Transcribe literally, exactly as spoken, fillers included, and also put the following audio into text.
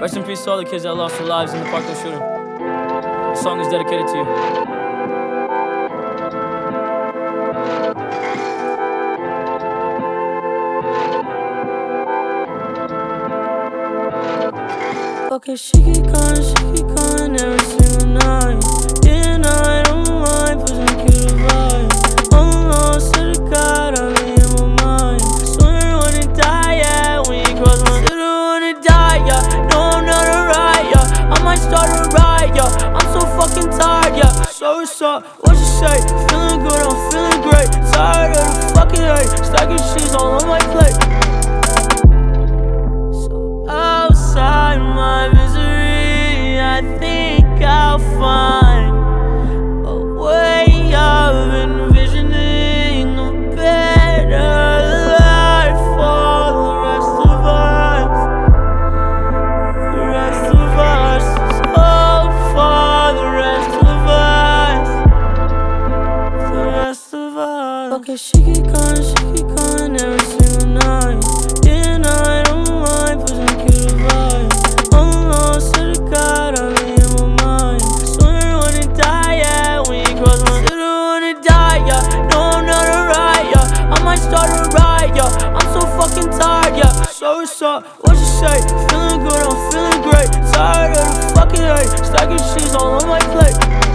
Rest in peace to all the kids that lost their lives in the Parkland shooting. This song is dedicated to you. Okay, she keep calling, she keep calling every single night. Day and night on my mind, pushing the kid to vibe. I'm lost to the God, I'm in my mind. Swear I wanna die, yeah, when you cross my Swear I wanna die, yeah, no I'm not alright, yeah. I might start a riot, yeah, I'm so fucking tired, yeah. So what's up, what you say? Feeling good, I'm feeling great. Tired of the fucking hate, stacking cheese all on my plate. So outside my misery, I think I'll find a way of envisioning a better life for the rest of us. The rest of us. So for the rest of us. The rest of us. Okay, she keep calling, she keep calling every single night. Day and night on my mind, pushing the kid to vibe. I'm lost to the God, I'm in my mind. Swear I wanna die, yeah, when you cross my Swear I wanna die, yeah, no I'm not alright, yeah. I might start a riot, yeah, I'm so fucking tired, yeah. So what's up, what you say? Feeling good, I'm feeling great. Tired of the fucking hate, stacking cheese all on my plate.